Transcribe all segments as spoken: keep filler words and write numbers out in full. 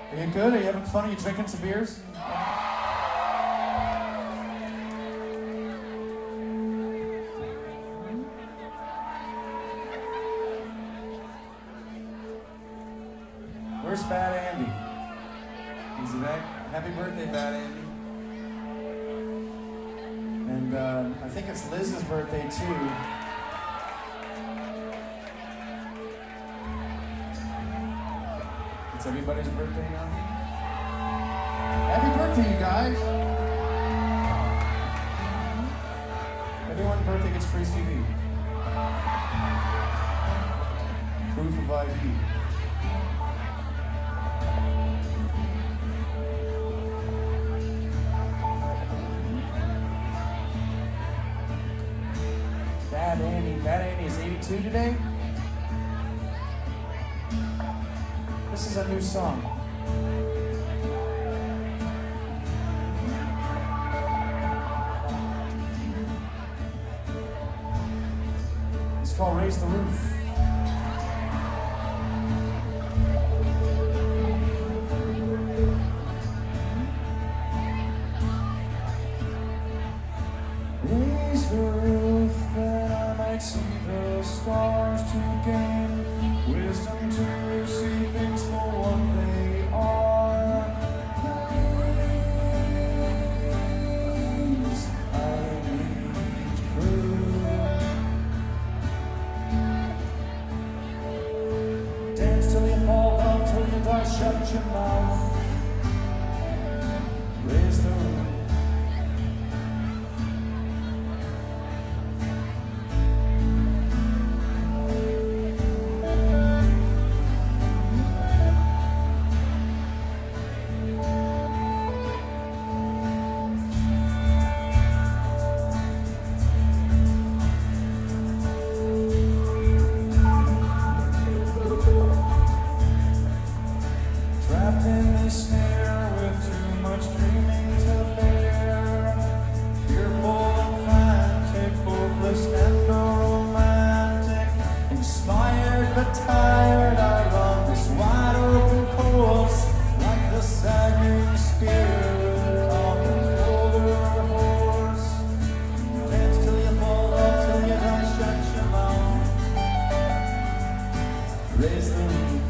Are you good? Are you having fun? Are you drinking some beers? Where's Bad Andy? Is he back? Happy birthday, Bad Andy. And uh, I think it's Liz's birthday too. It's everybody's birthday now. Happy birthday, you guys. Everyone's birthday gets free C D. Proof of I D. Bad Andy. Bad Andy is eighty-two today. This is a new song. It's called Raise the Roof. Raise the roof that I might see the stars to gain wisdom to see things for what they are. Please, I need proof. Dance till you fall out, till you die, shut your mouth. Raise the roof. Trapped in this snare with too much dreaming to bear, fearful and frantic, hopeless and romantic, inspired but tired, I run this wide open course like the sagging spirit of an older horse. Dance till you fall off, till you die, shut your mouth. Raise the roof.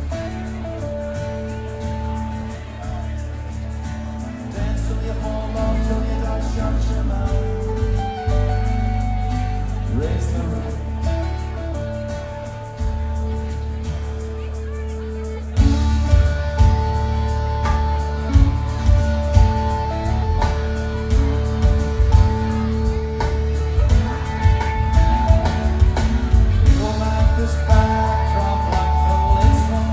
Hold on till you die, shut your mouth. Raise the roof. People like this backdrop like the lids from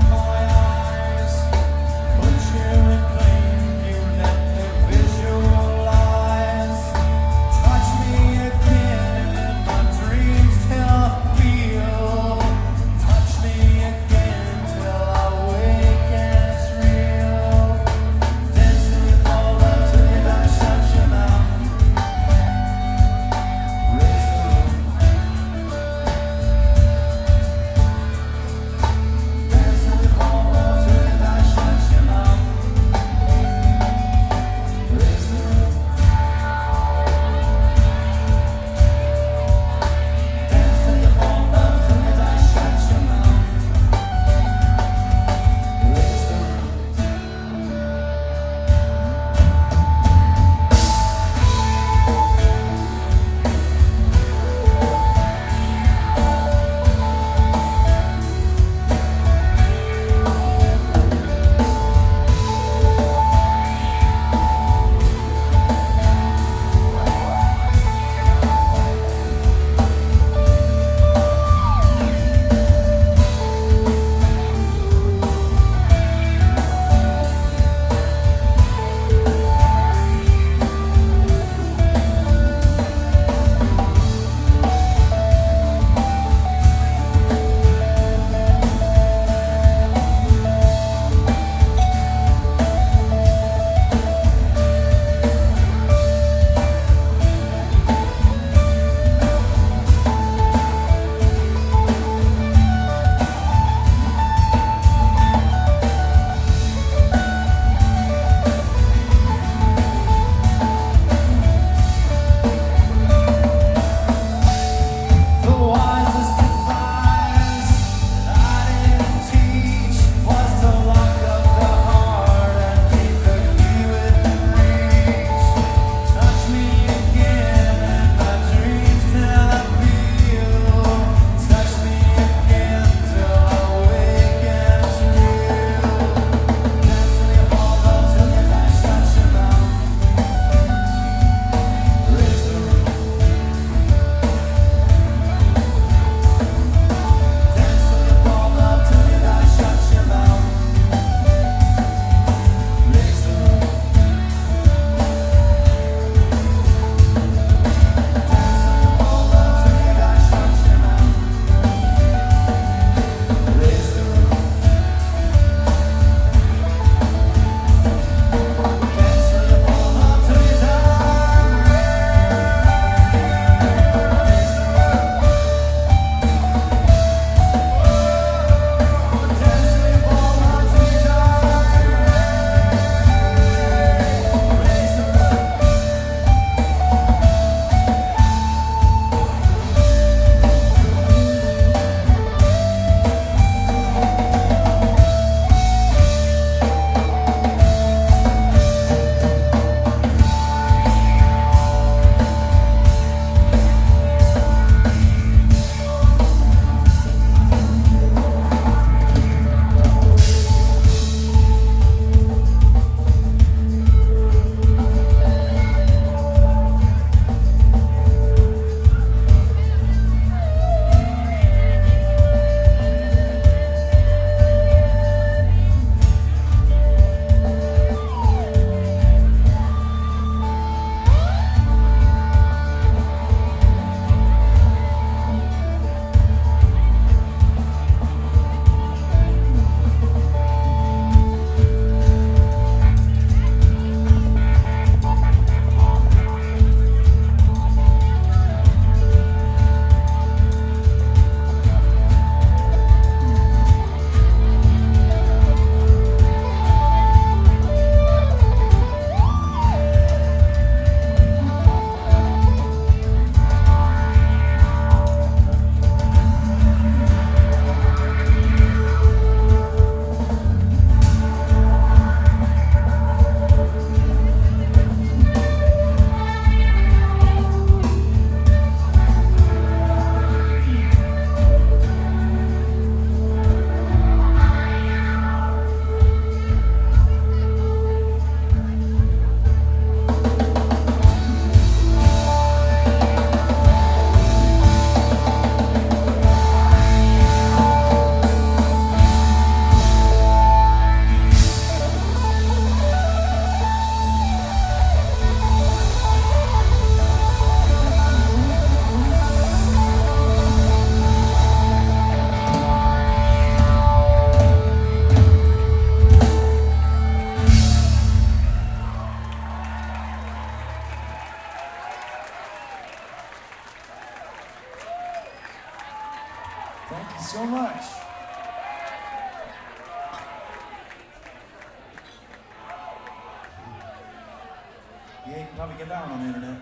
probably get that one on the internet.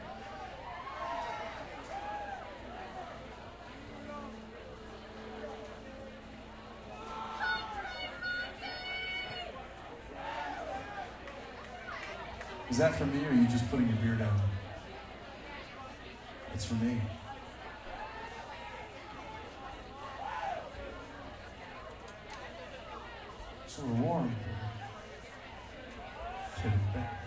Is that for me, or are you just putting your beer down? It's for me. So we're warm. Put it back.